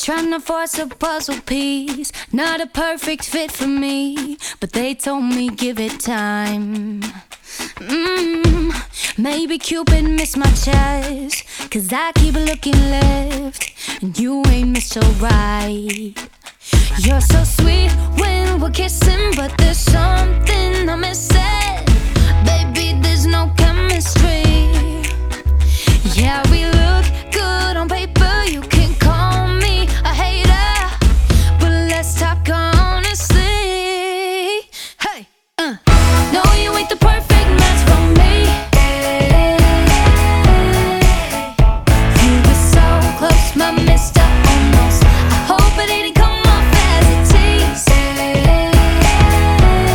Trying to force a puzzle piece, not a perfect fit for me, but they told me give it time. Maybe Cupid missed my chest, 'cause I keep looking left and you ain't missed so right. You're so sweet when we're kissing, but there's